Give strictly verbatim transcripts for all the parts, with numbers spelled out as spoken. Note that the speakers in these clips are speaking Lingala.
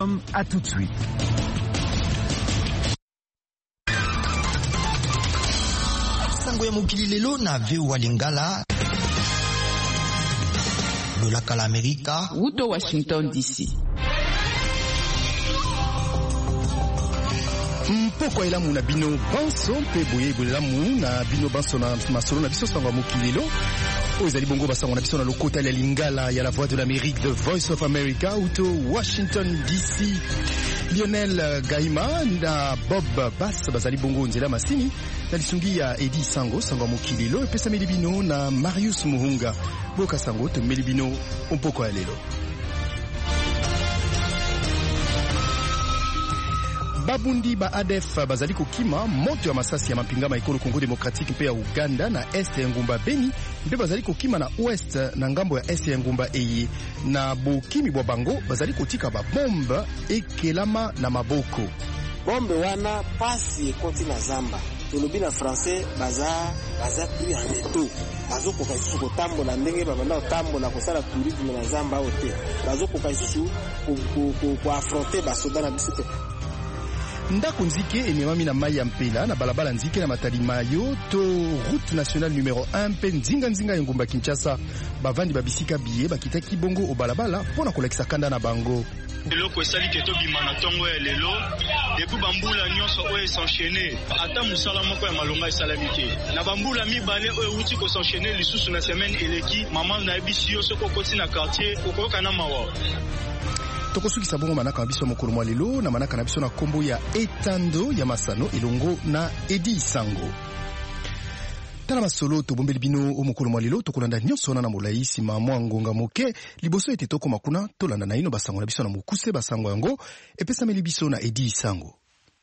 À tout de suite. Sango ya mokili lelo na Veo Lingala. Lolaka la Amerika. Wuto Washington D C. Mpoko elamu na bino banso pe boye bolamu na bino banso na masolo na biso sango mokili lelo. Ozali bongo basango na biso na lokota ya Lingala ya la voix de l'Amérique, The Voice of America, Wuto Washington D C. Lionel Gaima na Bob Bass bazali bongo nzela masini na lisungi ya Edi Sango sango mokili lelo epesa melibino na Marius Muhunga boka sango to melibino mpoko ya lelo. Babundi ba A D F bazali kokima moto ya masasi ya mapingama ekolo Congo Democratique mpe ya Uganda na est ya ngumba Beni mpe bazali kokima na ouest na ngambo ya est ya ngumba Eye na bokimi bwa bango bazali kotika ba bombe ekelama na maboko. Bombe wana pasi ekoti na zamba tolobi na français baza baza pris en étau bazo koka isusu kotambola ndenge babanda kotambola kosala tourisme na zamba ote bazo koka isusu ko affronter basoda na biso. Ndako nzike ememami na mai ya mpela na balabala nzike na matali mayo to route nationale numéro un mpe nzinga nzinga ya ngumba Kinshasa bavandi babisika biye bakitaki bongo o balabala mpona kolekisa kanda na bango. Eloko esali ke tobima na tongo ya lelo depuis bambula nyonso oyo s'enchaîner ata musala moko ya malonga esalami te na bambula mibale oyo uti ko s'enchaîner lisusu na semaine eleki mama na ebisi yo soko koti na quartier okoyoka na mawa. Tokosukisa bongo manaka na biso mokolo mwa lelo na manaka na biso na kombo ya Etando ya Masano elongo na Edi Sango. Tala masolo tobombeli bino o mokolo mwa lelo tokolanda nyonso na molai sima mwa ngonga moke liboso ete toko makuna tolanda na ino basango na biso na mokuse basango yango epesameli biso na Edi Sango.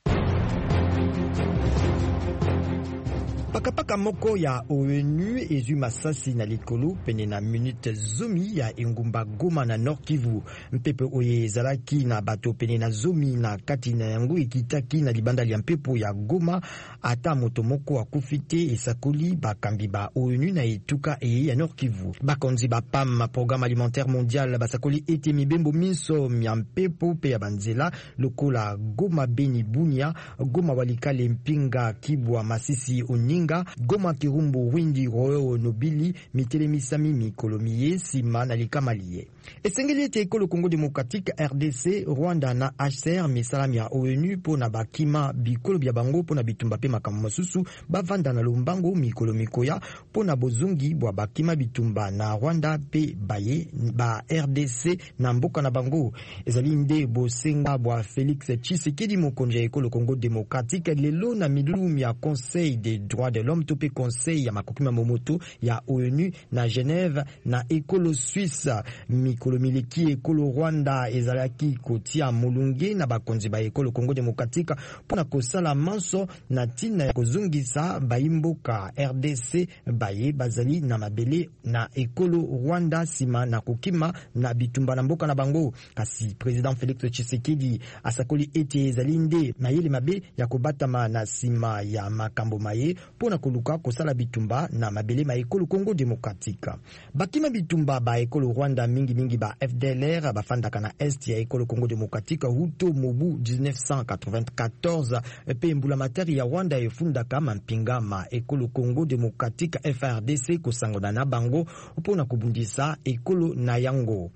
Pakapaka moko ya ONU ezu masasi na likolo pene na minute zomi ya engumba Goma na Nord Kivu. Mpepe oye ezalaki na bato pene na zomi na kati na yango ekitaki na libanda ya mpepo ya Goma ata moto moko akufi te esakoli bakambi ba ONU na etuka eye ya Nord Kivu. Bakonzi ba P A M, Programme Alimentaire Mondial, basakoli ete mibembo minso ya mpepo pe ya banzela lokola Goma Beni Bunia, Goma Walikale Mpinga Kibwa Masisi Oninga, Goma Kirumbu Windi Royo Nobili Mitele Misami Mikolomiye Sima na Likamaliye. Esengeli ete ekolo Congo Démocratique, R D C, Rwanda na H C R misalami ya ONU pona bakima bikolo bya bango pona bitumba pe makambo masusu bavanda na lombango mikolo mikoya pona bozungi bwa bakima bitumba na Rwanda pe baye ba R D C na mboka na bango. Ezali nde bosenga bwa Félix Tshisekedi mokonja ekolo Congo Démocratique lelo na milulu ya Conseil des droits de l'homme tope Conseil ya makokima momoto ya ONU na Genève na ekolo Suisse mikolo mileki ekolo Rwanda ezalaki kotia molunge na bakonzi ba ekolo Congo Démocratique pona kosala manso na tina ya kozungisa baimboka R D C baye bazali na mabele na ekolo Rwanda sima na kokima na bitumba na mboka na bango. Kasi Président Félix Tshisekedi asakoli ete ezali nde mayele mabe ya kobatama na sima ya makambo maye pona koluka kosala bitumba na mabele ma ekolo Congo Démocratique. Bakima bitumba ba ekolo Rwanda mingi mingi ba F D L R bafandaka na est ya ekolo Congo Démocratique huto mobu dix-neuf cent quatre-vingt-quatorze pe mbula materi ya Rwanda efundaka mampinga ma ekolo Congo Démocratique F R D C kosangoda na bango pona kubundisa ekolo na yango.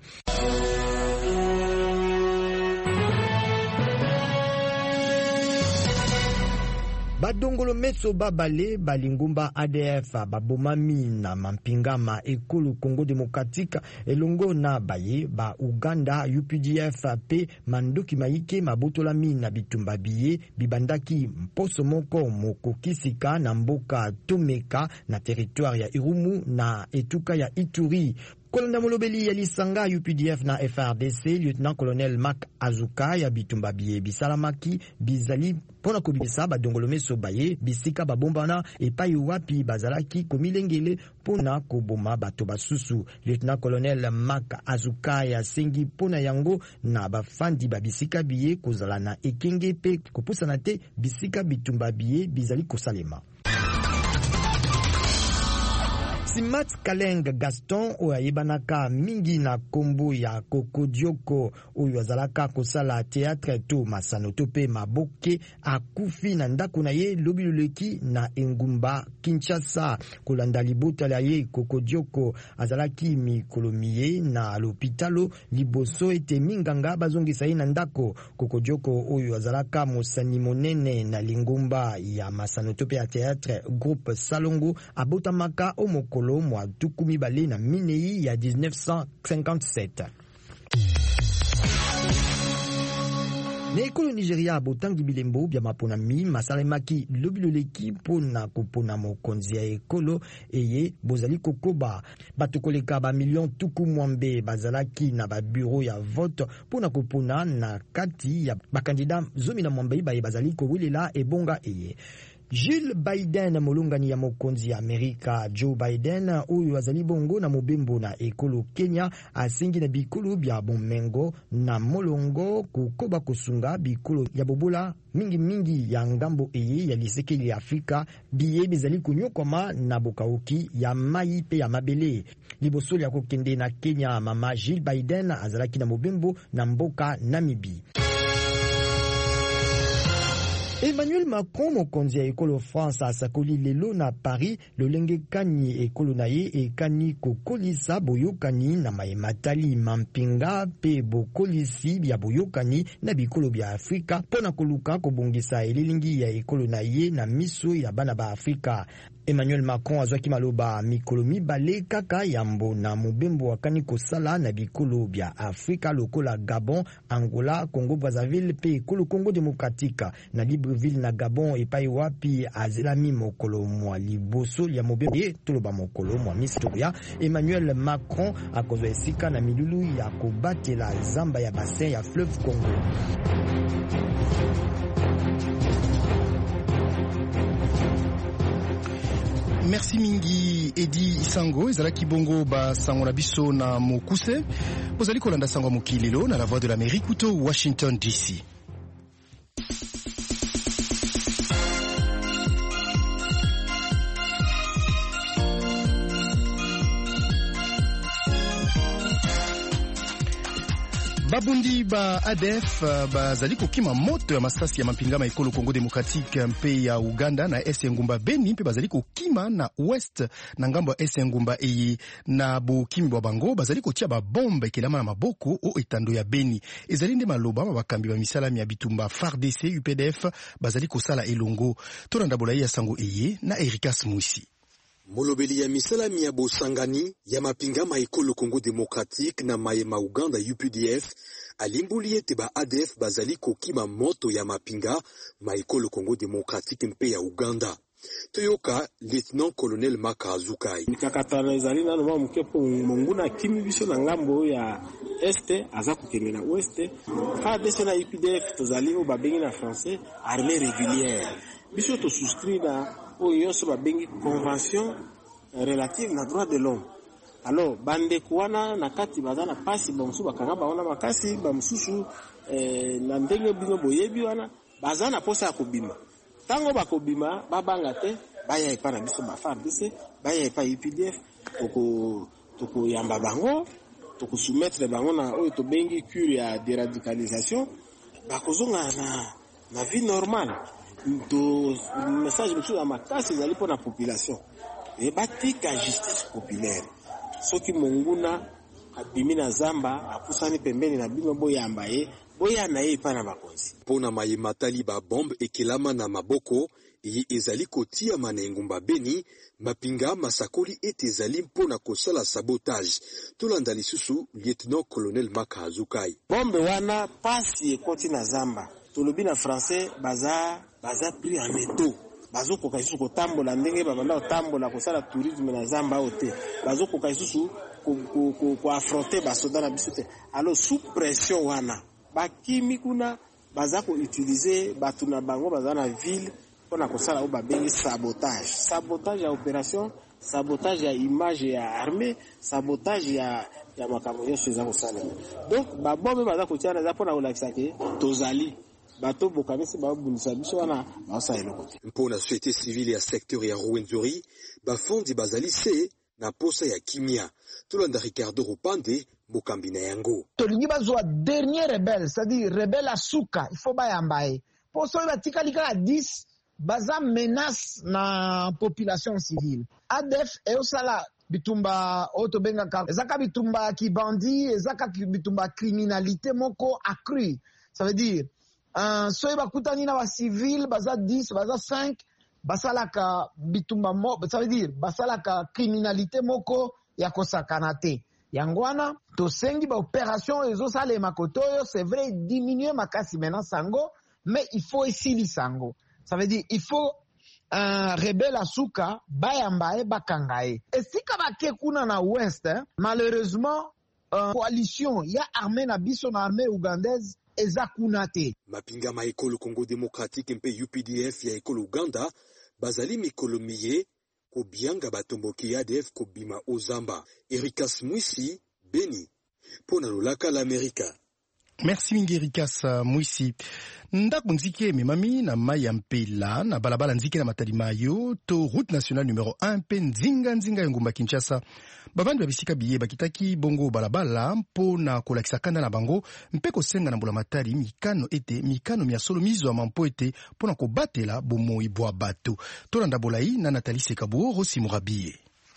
Badongolo meso babale balingumba A D F babomami na mampingama ekolo Congo Démocratique elongo na baye ba Uganda U P D F pe mandoki maike mabotolami na bitumba biye bibandaki mposo moko mokokisika na mboka Tomeka na territoire ya Irumu na etuka ya Ituri. Kolonda molobeli ya lisanga U P D F na F R D C, lieutenant-colonel Mark Azuka ya bitumba biye bisalamaki bizali pona kobisa badongolo meso baye bisika babombana epai wapi bazalaki komilengele pona koboma bato basusu. Lieutenant-colonel Mark Azuka ya sengi pona yango na bafandi babisika biye kozala na ekenge pe kopusana te bisika bitumba biye bizali kosalema. Simat Kaleng Gaston oyo ayebanaka mingi na kombo ya Kokodioko oyo azalaka kosala théâtre to masano to pe maboke akufi na ndako na ye lobi loleki na engumba Kinshasa. Kolanda libota la ye Kokodioko azalaki mikolo miye na l'hôpitalo liboso ete minganga bazongisa ye na ndako. Kokodioko oyo azalaka mosani monene na lingumba ya masano to pe ya théâtre groupe Salongo abotamaka o mokolo mwa tukumi bale na minei ya dix-neuf cent cinquante-sept. Na ekolo Nigeria botangi bilembo bya maponami masalemaki lobiloleki mpona kopona mokonzi ya ekolo eye bozali kokoba bato koleka ba million tuku mwambe bazalaki na ba bureau ya vote mpona kopona na kati ya bakandida zomi na mwambe baye bazali kowelela ebonga eye. Jill Biden molongani ya mokonzi ya Amerika Joe Biden oyo azali bongo na mobembo na ekolo Kenya asengi na bikolo bya bomengo na molongo kukoba kusunga bikolo ya bobola mingi mingi ya ngambo eye ya lisekeli ya Afrika biye bizali kunyokoma na bokauki ya mai pe ya mabele. Libosoli ya kokende na Kenya mama Jill Biden azalaki na mobembo na mboka Namibia. Emmanuel Macron mokonzi ya ekolo France asakoli lelo na Paris lolenge kani ekolo na ye ekani kokolisa boyokani na mayematali mampinga pe bokolisi bya boyokani na bikolo bya Afrika pona koluka kobongisa elilingi ya ekolo na ye na miso ya bana ba Afrika. Emmanuel Macron azwaki maloba mikolo mibale kaka yambo na mobembo wakani kosala na bikolo bya Afrika lokola Gabon, Angola, Congo Brazzaville pe ekolo Congo Démocratique na Libreville na Gabon epai wapi azelami mokolo mwa liboso ya mobembo ye toloba mokolo mwa historia. Emmanuel Macron akozwa esika na milulu ya kobatela zamba ya bassin ya fleuve Congo. Merci mingi Edi Isango ezalaki bongo ba sango na biso na mokuse bozali kolanda sango mokilelo na la voix de l'Amérique kuto Washington D C. Babundi ba A D F bazali kokima moto ya masasi ya mapingama ekolo Congo Démocratique mpe ya Uganda na est ngumba Beni mpe bazali kokima na ouest na ngambo ya est ngumba eyi na bokimi bwa bango bazali kotia ba bombe kelama na maboko o etando ya Beni ezali nde maloba bakambi ba misalami ya bitumba F A R D C U P D F bazali kosala elongo tolanda bolai ya sango eye na Erikas Muisi. Molobeli ya misalami ya bosangani ya mapingama ekolo Congo Démocratique na mayema Uganda U P D F alimbuli ete ba A D F bazali kokima moto ya mapinga ma ekolo Congo Démocratique mpe ya Uganda. Toyoka Lieutenant Colonel Maka Azukai. Mikakatana ezali nano mwa mukepo monguna kimi biso na ngambo ya este aza kokende na oueste. F A R D C na U P D F tozali o babengi na français armée régulière. Biso to souscrit na oyo so babengi convention relative na droit de l'homme. Alors bande kuana na kati bazana pasi bamusu bakanga baona makasi bamususu eh, na ndenge bino boyebi wana bazana posa kobima. Tango bakobima babanga te baya epana biso ba F A R D C baya epa U P D F toko toko yamba bango toko soumettre bango na oyo to bengi cure ya déradicalisation bakozonga na na vie normale. Do message biso ya makasi ezali pona population e batika justice populaire soki monguna abimi na zamba apusani pembeni na bino boyamba ye boya na ye pana bakonzi pona mayematali ba bombe ekelama na maboko eye ezali kotia manengumba Beni mapinga masakoli ete ezali mpona kosala sabotage tolanda lisusu Lieutenant Colonel Maka Azukai. Bombe wana pasi ekoti na zamba tolobi na français baza baza pris en étau bazo koka isusu kotambola ndenge babanda kotambola kosala tourisme na zamba ote bazo koka isusu ko ko ko affronter basoda na biso te. Alors sous pression wana bakimi kuna baza ko utiliser batu na bango baza na ville pona kosala o babengi sabotage sabotage ya opération sabotage ya image ya armée sabotage ya ya makambo ya sheza kosala. Donc ba bombe baza kotia na za pona olakisa ke tozali bato bokanisi ba bunisa biso wana basa eloko. Mpona société civile ya secteur ya Rwenzori bafondi bazali se na posa ya kimia. Tolanda Ricardo Rupande mokambi na yango. Tolingi bazwa dernier rebelle, c'est-à-dire rebelle asuka, il faut bayambaye. Poso batika lika dix baza menace na population civile. A D F e osala bitumba otobenga ka ezaka bitumba ki bandi, ezaka bitumba criminalité moko accrue. Ça veut dire un soye bakutani na ba civil baza dix, baza cinq, basalaka bitumba mo, ça veut dire basalaka criminalité moko ya kosakana te. Yangwana tosengi ba opération ezosala makotoyo, c'est vrai diminuer makasi maintenant sango, mais il faut esili sango. Ça veut dire il faut un rebelle asuka bayambaye bakangaye. Et si kabake kuna na ouest, hein, malheureusement euh, coalition ya armée na biso na armée ougandaise eza kuna te. Mapinga ma ekolo Congo démocratique mpe U P D F ya ekolo Uganda bazali mikolo miye kobianga batomboki A D F kobima ozamba. Erikas Mwisi, Beni, pona lolaka l'Amerika. Merci mingi Erikas Mwisi. Ndako nzike memami na mai ya mpela na balabala nzike na matali mayo to route nationale numéro un mpe nzinga nzinga ya ngumba Kinshasa. Bavandi babisika biye bakitaki bongo balabala mpo na kolakisa kanda na bango mpe kosenga na mbula matali mikano ete mikano mia solo mizo ya mampo ete mpo na kobatela bomoi bwa bato. Tolanda bolai na Nathalie Sekabo Rossi Murabiye.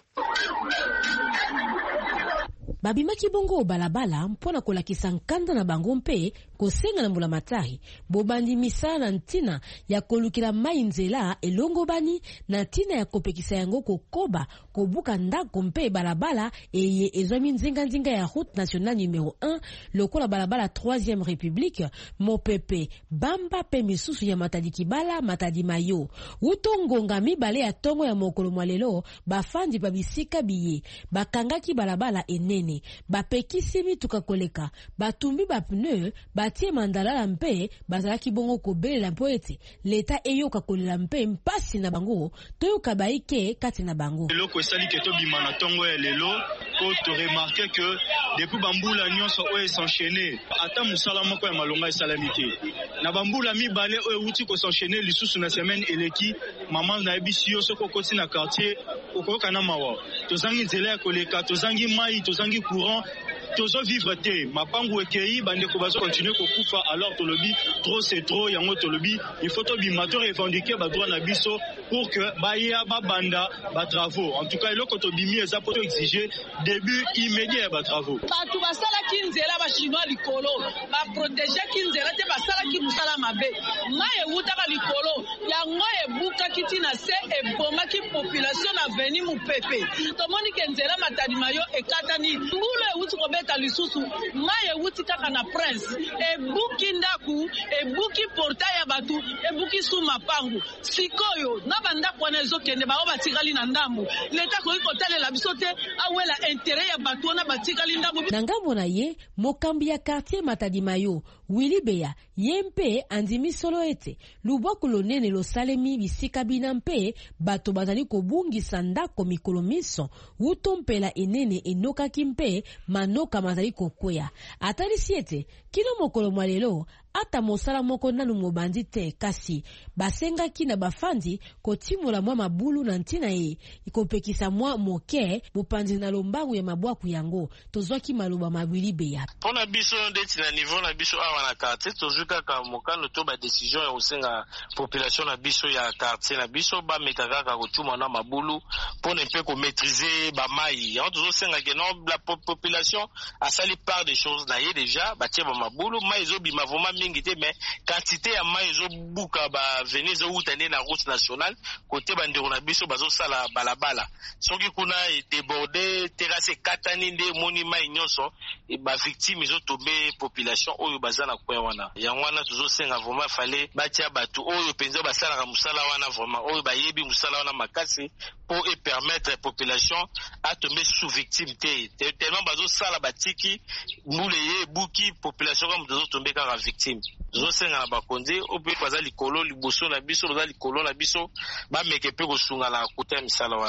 Babimaki bongo balabala mpona kolakisa nkanda na bango mpe kosenga na mbula matari bobandi misala na ntina ya kolukila mai nzela elongo bani na ntina ya kopekisa yango kokoba kobuka ndako mpe balabala eye ezwami nzinga nzinga ya route nationale numéro un lokola balabala troisième république mopepe bamba pe misusu ya Matadi Kibala Matadi Mayo utongonga mibale ya tongo ya mokolo mwalelo bafandi babisika biye bakangaki balabala enene bapekisi mituka koleka batumbi ba pneu batie mandalala mpe bazalaki bongo kobelela mpo ete leta eyoka kolela mpe mpasi na bango toyoka baike kati na bango. Eloko esali ke tobima na tongo ya lelo po to remarquer que depuis bambula nyonso oyo s'enchaîner ata musala moko ya malonga esalami te na bambula mibale oyo uti ko s'enchaîner lisusu na semaine eleki maman na ebisi yo soko koti na quartier okoyoka na mawa tozangi nzela ya koleka tozangi mai tozangi courant tozo vivre te mapangu ekei bande ko bazo continuer ko kufa alors tolobi trop c'est trop yango tolobi il faut to bimato revendiquer ba droit na biso pour que baya ba banda ba travaux en tout cas eloko to bimi eza poto exiger début immédiat ya ba travaux batu basala kinzela ba chinois likolo ba protéger kinzela te basala ki musala mabe maye wuta ba likolo yango ebuka kitina se eboma ki population na veni mu pepe to moni kenzela Matadi Mayo ekatani mbule wuti ko beta lisusu maye wuti kaka na prince ebuki ndaku ebuki portail ya batu ebuki suma pangu sikoyo na banda kwana ezokende bao batikali na ndambu leta ko ikotalela biso te awela intérêt ya batu na batikali ndambu na ngambo na ye mokambi ya quartier Matadi Mayo Willy Beya yempe andimi solo ete lubwaku lonene losalemi bisika bina mpe bato bazali kobungisa ndako mikolo miso utompela enene enokaki mpe manoka mazali kokwea atalisi ete kino mokolo mwalelo ata mosala moko nanu mobandi te kasi basengaki na bafandi kotimula mwa mabulu na ntina ye ikopekisa mwa moke bopanzi na lombangu ya mabwaku yango tozwaki maloba mabili beya pona biso ndeti na niveau na biso awa na quartier tozuka ka mokano to ba décision ya osenga population na biso ya quartier na biso ba metaka ka kotuma na mabulu pona mpe ko maîtriser ba mai on tozo senga que non la population a sali part des choses na ye déjà ba tie ba mabulu mai zo bima vraiment mais quantité ya mai zo buka ba venez zo utane na route nationale côté bandeko na biso bazo sala balabala soki kuna e déborder terrasse katani nde moni mai nyonso e ba victime zo tombe population oyo bazana kwa wana ya wana tuzo senga vraiment fallait batia batu oyo penza basala ka musala wana vraiment oyo bayebi musala wana makasi pour et permettre population à tomber sous victime te tellement bazo sala batiki mule ye buki population comme bazo tomber ka victime zosenga na bakonzi ope bazali likolo liboso na biso bazali likolo na biso ba meke pe kosunga na kota misala wana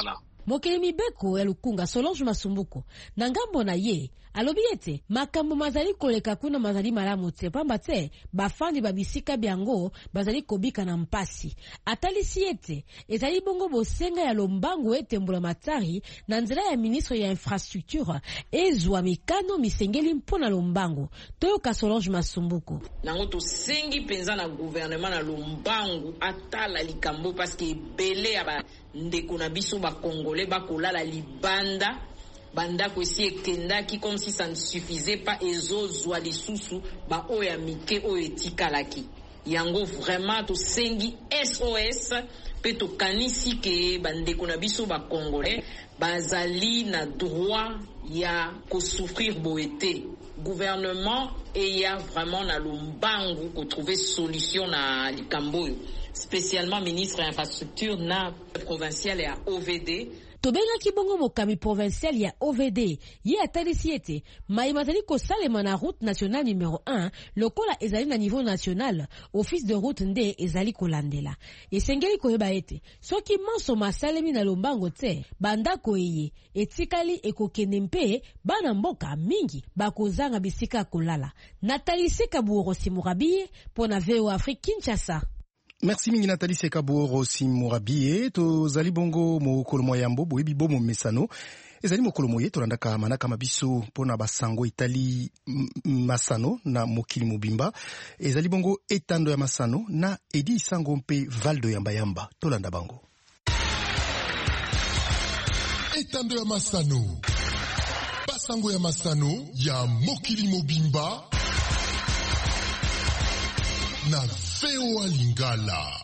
mokili mibeko ya lukunga Solange Masumbuko na ngambo na ye alobi ete makambo mazali koleka kuna mazali malamu te pamba te bafandi babisika byango bazali kobika na mpasi. Atalisi ete ezali bongo bosenga ya lombango ete mbula matari na nzela ya ministre ya infrastructure ezwa mikano misengeli mpona lombango. Toyoka Solange Masumbuko. Nango to sengi penza na gouvernement na lombango atala likambo parce que belé aba ndeko na biso ba congolais ba kolala libanda banda ko si ekendaki comme si ça ne suffisait pas ezozwa lisusu ba oya mike o etikalaki. Yango vraiment to sengi S O S pe to kanisi ke bandeko na biso ba congolais bazali na droit ya ko souffrir boete. Gouvernement et ya vraiment na lombangu ko trouver solution na likambo, spécialement ministre infrastructure na provincial ya O V D. Tobenga kibongo mokami provincial ya O V D ye atalisi ete mai mazali kosalema na route nationale numéro un lokola ezali na niveau national office de route nde ezali kolandela. Esengeli koyeba ete soki manso masalemi na lombango te bandako eye etikali ekokende mpe bana mboka mingi bakozanga bisika kolala. Nathalie Sekaburo Simurabie pona V O Afrique Kinshasa. Merci mingi Nathalie Sekaburo Simurabie. Tozali bongo mokolo moyambo boyebi bomo mesano ezali mokolo moye tolandaka manaka mabiso pona basango itali masano na mokili mobimba ezali bongo etando ya masano na edi sango mpe valdo yamba yamba tolanda bango. Etando ya masano basango ya masano ya mokili mobimba na V O A Lingala.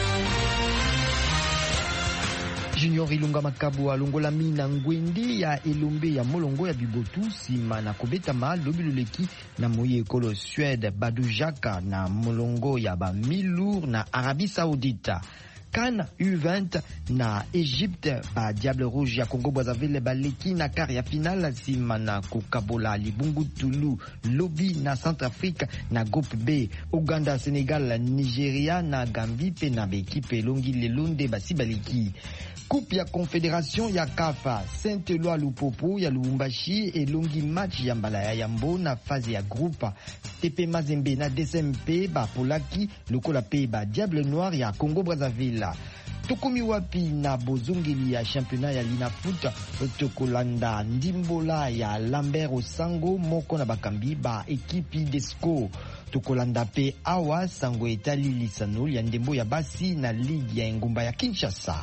Junior Ilunga Makabu alongola mina ngwendi ya elombe ya molongo ya bibotu sima na kobetama lobiloleki na moye ekolo Suède Badujaka na molongo ya ba Milour na Arabie Saoudite. CAN U vingt na Egypte ba Diable Rouge ya Congo Brazzaville baleki na kar ya finale sima na kokabola libungu Tulu Lobi na Centrafrique na groupe B. Uganda, Senegal, Nigeria na Gambie pe na bekipe longi lelonde basi baleki. Coupe ya Confédération ya Kafa Saint-Eloi Lupopo ya Lubumbashi elongi match ya mbala ya Yambo na phase ya groupe. T P Mazembe na D S M P ba Polaki lokola pe ba Diable Noir ya Congo Brazzaville. Tokomi wapi na bozongeli ya championnat ya Lina Foot tokolanda ndimbola ya Lambert Osango moko na bakambi ba ekipi Desco. Tokolanda pe awa sango etali lisano ya ndembo ya basi na ligue ya engumba ya Kinshasa.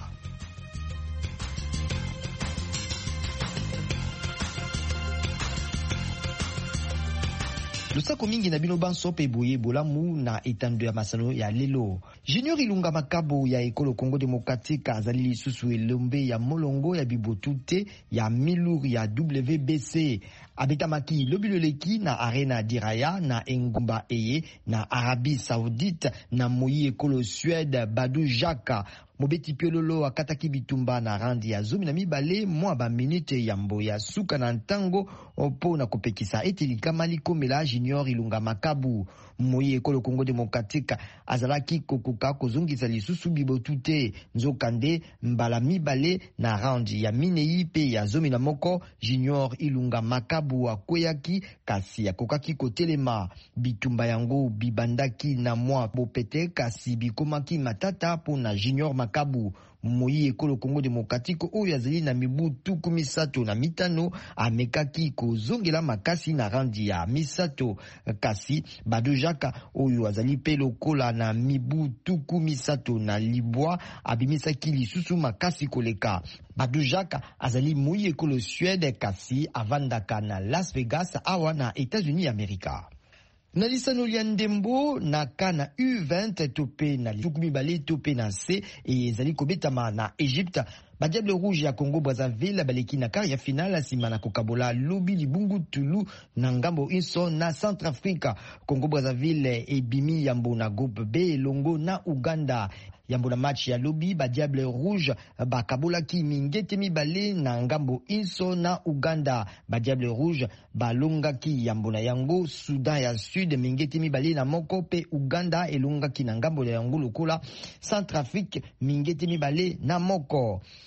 Lusako mingi na bino banso pe boye bolamu na etando ya masano ya lelo. Junior Ilunga Makabu ya ekolo Congo Démocratique azali lisusu elombe ya molongo ya bibotute ya Milour ya W B C. Abetamaki lobiloleki na arena diraya na engumba eye na Arabie Saoudite na moyi ekolo Suède Badujaka. Mobeti piololo akataki bitumba na randi ya zomi na mibale mwa ba minute ya mboya suka na ntango opo na kopekisa eteli kamali komela Junior Ilunga Makabu. Moyi ekolo Congo Démocratique azalaki kokoka kozongisa lisusu bibotute nzokande mbala mibale na randi ya minei pe ya zomi na moko. Junior Ilunga Makabu akweyaki kasi akokaki kotelema bitumba yango bibandaki na mwa bopete kasi bikomaki matata po na Junior Makabu. Moyi ekolo Congo Démocratique oyo azali na mibu tuku misato na mitano amekaki kozongela makasi na randi ya misato kasi Badujaka oyo azali pe lokola na mibu tuku misato na libwa abimisaki lisusu makasi koleka. Badujaka azali moyi ekolo Suède kasi avandaka na Las Vegas awa na États-Unis Amerika. Na lisano lia ndembo na CAN U vingt tope na tukumi bale tope na C e ezali kobetama na Egypte. Ba Diable Rouge ya Congo Brazzaville baleki na kar ya finale sima na kokabola Lobi libungu Tulu na ngambo inso na Centrafrique. Congo Brazzaville ebimi yambo na groupe B longo na Uganda. Yambo na match ya Lobi ba Diable Rouge ba kabolaki mingete mibale na ngambo inso na Uganda. Ba Diable Rouge ba longaki yambo na yango Sudan ya Sud mingete mibale na moko pe Uganda elongaki na ngambo ya yango lokola Centrafrique mingete mibale na moko.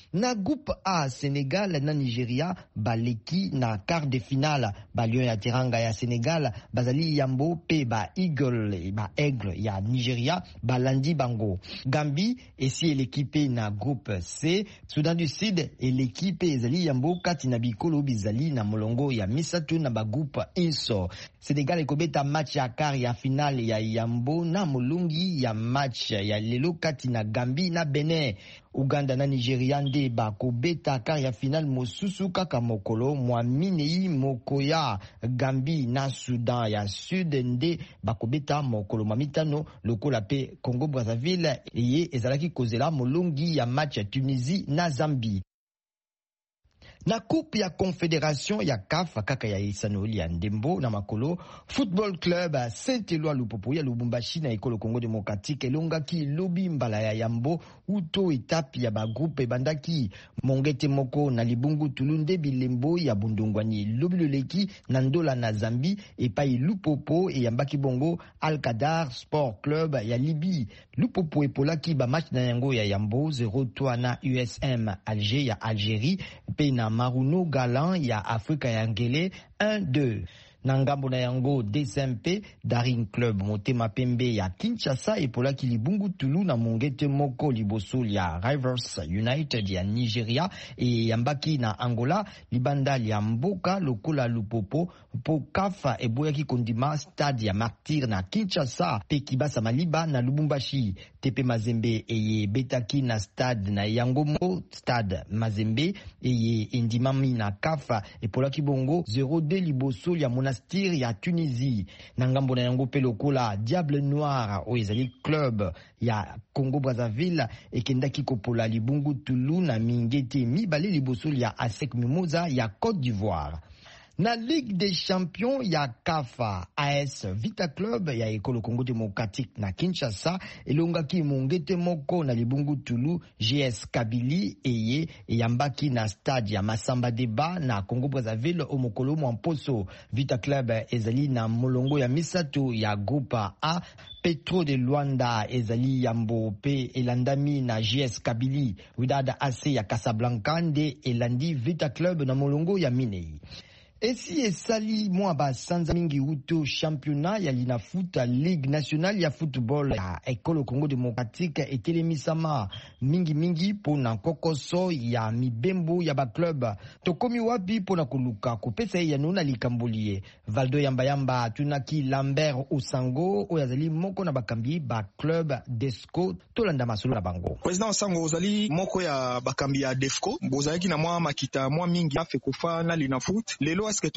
Na groupe A, Sénégal na Nigeria baleki na quart de finale. Ba Lion ya Teranga ya Sénégal bazali yambo pe ba Eagle ba Aigle ya Nigeria balandi bango. Gambie esi l'équipe na groupe C. Soudan du Sud et l'équipe ezali yambo kati na bikolo bizali na molongo ya misatu na ba groupe Inso. Sénégal ekobeta match ya quart ya finale ya yambo na molungi ya match ya lelo kati na Gambie na Benin. Uganda na Nigeria nde bakobeta quart ya finale mosusu kaka mokolo mwa minei mokoya. Gambie na Soudan ya Sud nde bakobeta mokolo mwa mitano lokola pe Congo Brazzaville eye ezalaki kozela molungi ya match ya Tunisie na Zambie. Na coupe ya confédération ya C A F kaka ya isanoli ya ndembo na makolo Football Club Saint-Éloi Lupopo ya Lubumbashi na ekolo Congo Démocratique elongaki lobi mbala ya yambo uto etape ya ba groupe bandaki mongete moko na libungu tulunde bilembo ya bundungwani lobi loleki na ndola na Zambie epai Lupopo e yambaki bongo Al-Qadar Sport Club ya Libye. Lupopo epolaki ba match na yango ya yambo zéro trois na U S M Alger ya Algérie pe na Maruno Galant ya Afrika ya Ngele un deux. Nangambo na yango D C M P Daring Club Motema Pembe ya Kinshasa epolaki libungu tulu na mongete moko liboso ya Rivers United ya Nigeria e yambaki na Angola libanda ya mboka lokola Lupopo po kafa eboyaki kondima stade ya Martyr na Kinshasa pe Kibasa Maliba na Lubumbashi. Tepe Mazembe eye betaki na stade na yango mo stade Mazembe eye indimami na kafa epolaki bongo zéro deux liboso ya Monastir ya Tunisie. Nangambo na yango pe lokola Diable Noir o ezali club ya Congo Brazzaville ekendaki kopola libungu tulu na mingete mibale liboso ya A S E C Mimosa ya Côte d'Ivoire. Na Ligue des Champions ya C A F A S Vita Club ya ekolo Congo Démocratique na Kinshasa elongaki mongete moko na libungu tulu G S Kabylie eye eyambaki na stade ya Masamba Deba na Congo Brazzaville o mokolo mwamposo. Vita Club ezali na molongo ya misato ya groupe A. Petro de Luanda ezali yambo pe elandami na G S Kabylie. Wydad A C ya Casablanca nde elandi Vita Club na molongo ya minei. Esi esali mwa ba sanza mingi uto championnat ya linafuta Ligue nationale ya football ya ekolo Congo Démocratique etelemisama mingi mingi pona kokoso ya mibembo ya ba club. Tokomi wapi pona kuluka kopesa ya nona likambolie. Valdo yamba yamba tunaki Lambert Osango oyazali moko na bakambi ba club Desco tolanda masolo na bango. President Osango ozali moko ya bakambi ya Defco bozalaki na mwa makita mwa mingi afe kofa na linafut lelo. Merci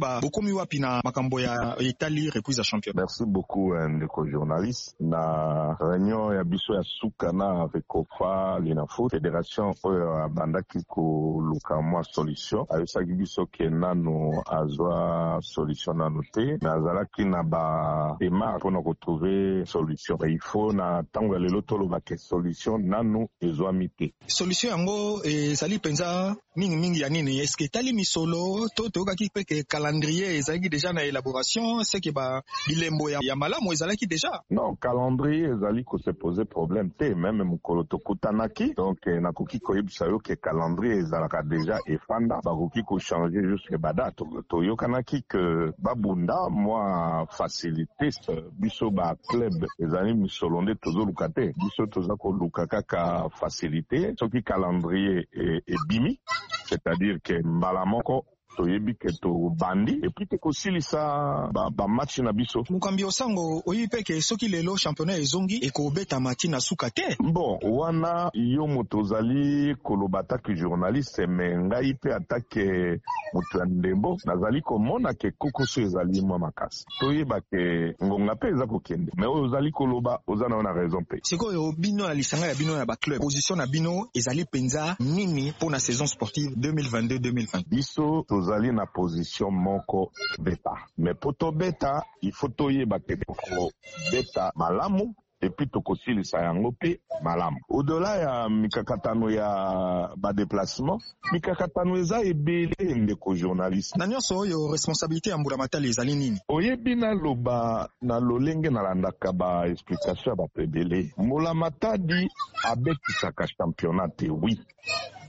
beaucoup, ndeko journaliste. Na réunion ya biso ya suka na Recofa Linafoot Fédération oyo bandaki ko luka mwa solution. Ayosaki biso ke nano azwa solution na note. Na azalaki na ba démarche pour nous retrouver solution. Il faut na tango lelo tolo ba ke solution nano ezwa mite. Solution yango ezali penza mingi mingi ya nini? Est-ce que tali misolo to to ka pe que calendrier ezalaki déjà na élaboration c'est que ba bilembo ya, ya malamu ezalaki déjà non calendrier ezali ko se poser problème te même mukolo tokutanaki donc na koki ko yebisa yo que calendrier ezalaka déjà efanda ba koki ko changer jusque badate to yokanaki que babunda moi facilité biso ba club ezali misolonde tozo lukate biso toza ko lukaka ka facilité soki calendrier et, et bimi c'est-à-dire que mbala moko toyebi ke to bandi et puis te kosilisa ba, ba match na biso. Mukambi Osango oyipe ke soki lelo championnat ezongi ekobeta mati na suka te. Bon, wana yo motozali kolobata ki journaliste me ngai pe atake mutu ya ndembo nazali komona ke kokoso ezali mwa makasi. Toyeba ke ngonga pe eza kokende. Me oyo ozali koloba ozana na raison pe. Sikoyo bino na lisanga ya bino ya ba club. Position na bino ezali penza nini pour na saison sportive deux mille vingt-deux deux mille vingt. Biso tozali na position moko beta. Mais poto beta, il faut toyeba ke ko beta malamu et puis tokosilisa yango pe malamu. Au-delà ya mikakatano ya ba déplacement, mikakatano eza ebele ndeko journaliste. Na nyonso oyo responsabilité ya Mbula Matali ezali nini? Oyebi na loba na lolenge na landaka ba explication ba pebele. Mbula Matadi abekisaka championnat oui.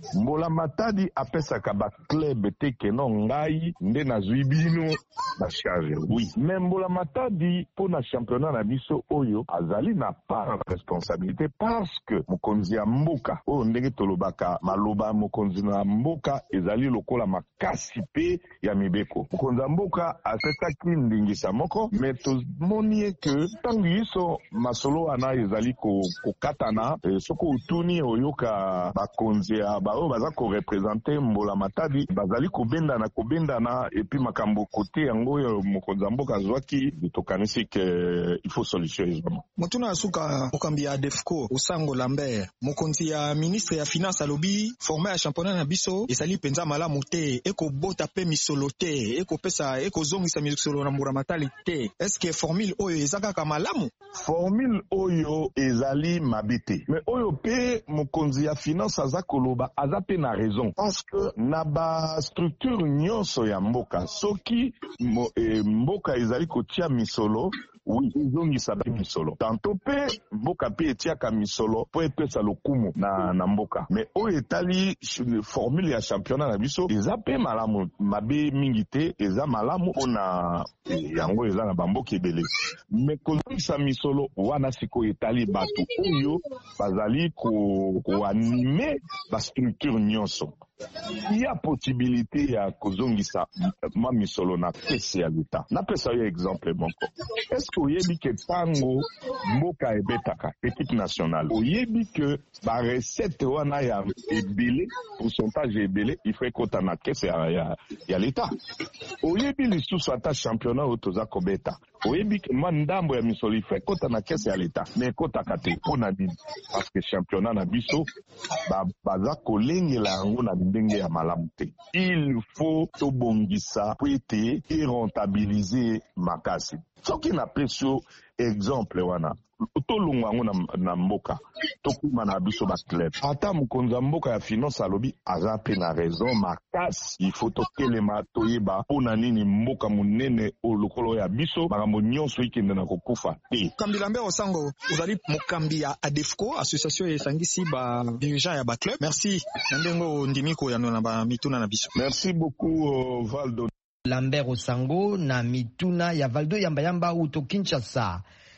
Mbola Matadi apesaka ba club te keno ngai nde nazwi bino na charge. Oui, mais Mbola Matadi pour na championnat na biso oyo azali na part de responsabilité parce que mokonzi ya mboka oyo ndenge tolobaka maloba mokonzi na mboka ezali lokola makasi pe ya mibeko. Mokonzi ya mboka apesaki ndingisa moko mais tomoni que tangu iso masolo ana ezali ko kokatana e, soko utuni oyoka bakonzi ya bao baza ko représenter Mbola Matadi bazali kobenda na kobenda na et puis makambo côté yango mokonzi ya mboka zwaki tokanisi que il faut solution. Motuna asuka okambi ya Defco Osango Lambert mokonzi ya ministre ya finance alobi formé ya championnat na biso ezali penza malamu te eko bota pe misolo te eko pesa eko zongisa misolo na Mbola Matadi te. Est-ce que formule oyo ezaka ka malamu? Formule oyo ezali mabite mais oyo pe mokonzi ya finance azakoloba azape na raison parce que na ba structure nyonso ya mboka soki mo, e, mboka ezali kotia misolo. Oui, izongisa pe misolo. Tanto pe mboka pe etiaka misolo po epesa lokumu na na mboka. Mais oyo etali formule ya championnat na biso eza pe malamu mabe mingi te eza malamu ona yango eza na bamboka ebele. Mais kozongisa misolo wana siko etali bato oyo bazali ko ko anime ba structure nyonso. Il y a possibilité ya kozongisa ma misolo na pesi ya leta. Na pesa yo exemple moko. Est-ce que oyebi ke tango mboka ebetaka équipe nationale oyebi ke ba recette wana ya ebele pourcentage ebele il faut kota na kese ya ya, ya leta. Oyebi lisusu ata championnat otoza kobeta. Oyebi ke mandambo ya misolo il faut kota na kese ya leta. Mais kota kate pona di parce que championnat na biso ba baza kolengela yango na ndenge ya malamu te. Il faut tobongisa po ete et rentabiliser makasi. Soki na pesio exemple wana tolongwa ngo na, na mboka tokuma na biso ba club ata mokonza mboka ya finance alobi aza pe na raison makasi il faut tokelema toyeba pona nini mboka munene o lokolo ya biso makambo nyonso ikende na kokufa te. Kambi Lambert Osango ozali mokambi ya Adefco association esangisi ba dirigeant ya ba club. Merci ndengo ndimiko ya na ba mituna na biso. Merci beaucoup uh, Valdo. Lambert Osango na mituna ya Valdo Yambayamba uto Kinshasa.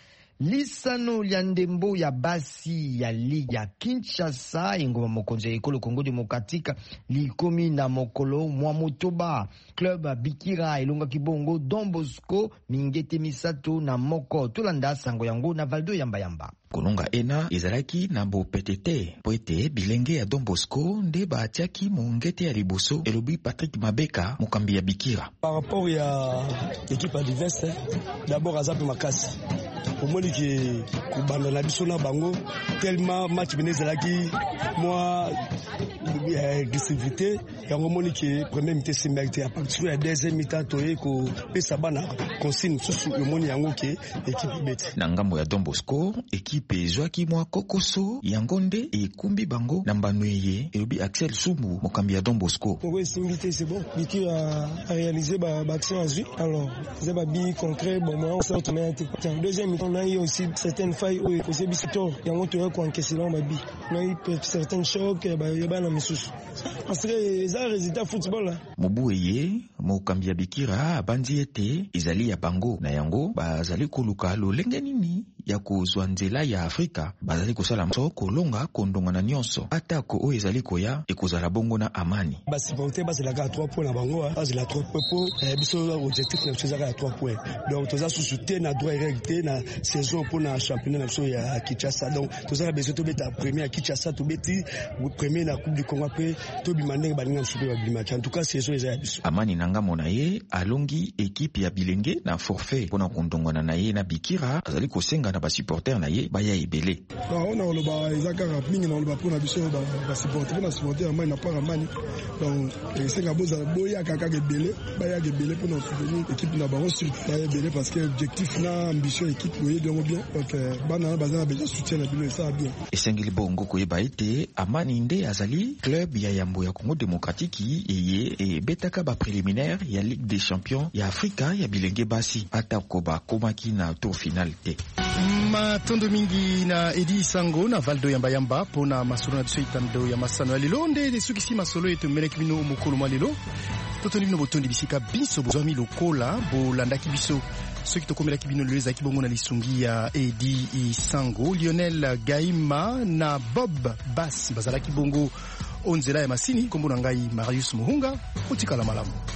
Lisano lya ndembo ya basi ya ligue ya Kinshasa ingoma mokonzi ekolo Congo Démocratique likomi na mokolo mwa motoba club Bikira elonga kibongo Don Bosco mingete misato na moko tolanda sango yango na Valdo Yambayamba. Kolonga ena ezalaki na bo petete po ete bilenge ya Don Bosco nde batiaki mongete ya liboso elobi Patrick Mabeka mokambi ya Bikira. Par rapport ya équipe adverse d'abord azape makasi omoni ke kubanda na biso na bango tellement match benezalaki moi agressivité yango moni ke premier mi-temps similité à partir ya deuxième mi-temps toye ko pesa bana consigne susu omoni yango ke équipe bete na ngambo ya Don Bosco équipe ezwaki mwa kokoso yango nde ekumbi bango na mbanweye elobi Axel Sumu mokambi ya Don Bosco. Oui, similité c'est bon. Biki a réalisé ba action azui. Alors, c'est ba bi concret bon moi on s'est tourné en deuxième mi-temps on a eu aussi certaines failles où c'est bisito yango toye ko encaisser là ba bi. On a eu certains chocs ba yeba na misusu. Parce que les résultats football là. Mobueye mokambi ya Bikira abandi ete ezali ya bango na yango bazali koluka lolenge nini ya kozwa nzela ya Afrika bazali kosala mso kolonga kondonga na nyonso atako oyo ezali koya ekozala bongo na amani. Basi bonté basi la ga trois points na bango basi la trois points eh biso objectif na chose ya trois points. Donc toza sous-soutenir na droit réalité na saison pour na championnat na biso ya Kinshasa. Donc toza besoin to beta premier à Kinshasa to beti premier na coupe du Congo après to bimandeng balinga super ba bimaki. En tout cas saison ya biso. Amani nanga monaye alongi équipe ya bilenge na forfait pona kondonga na naye na Bikira azali kosenga na ba supporter na ye baya ebele. Ba ona loba ezaka mingi na loba pona biso ba ba supporter na supporter amani na para mani. Donc esenga boza boya kaka ebele baya ebele pona soutenir équipe na bango sur baya ebele parce que objectif na ambition équipe boye bien bien. Donc bana bazana besoin soutien na bilo ça bien. Esengeli bongo ko yeba ete amani nde azali club ya yambo ya Congo Démocratique eye e betaka ba préliminaire ya Ligue des Champions ya Afrika ya bilenge basi atako ba komaki na tour final te. matondo mingi na Edi Sango na Valdo Yamba Yamba pona masolo na biso itando ya masano ya lelo nde sukisi masolo eto meleki bino mokolo mwa lelo totoni bino botondi bisika biso bozwami lokola bolandaki biso soki tokomelaki bino lelo ezalaki bongo na lisungi ya Edi Sango. Lionel Gaima na Bob Bass bazalaki bongo onzela ya masini kombo na ngai Marius Muhunga otikala malamu.